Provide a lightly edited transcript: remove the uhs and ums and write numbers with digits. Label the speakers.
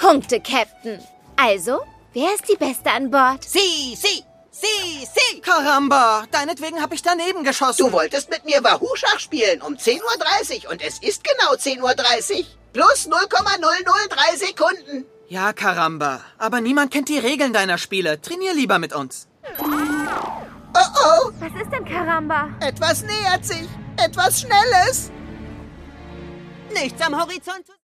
Speaker 1: Punkte, Captain. Also, wer ist die Beste an Bord?
Speaker 2: Sie.
Speaker 3: Karamba, deinetwegen habe ich daneben geschossen.
Speaker 4: Du wolltest mit mir Wahoo-Schach spielen um 10:30 Uhr und es ist genau 10:30 Uhr. Plus 0,003 Sekunden.
Speaker 3: Ja, Karamba, aber niemand kennt die Regeln deiner Spiele. Trainier lieber mit uns.
Speaker 4: Oh,
Speaker 1: Was ist denn Karamba?
Speaker 4: etwas nähert sich. Etwas Schnelles.
Speaker 2: Nichts am Horizont zu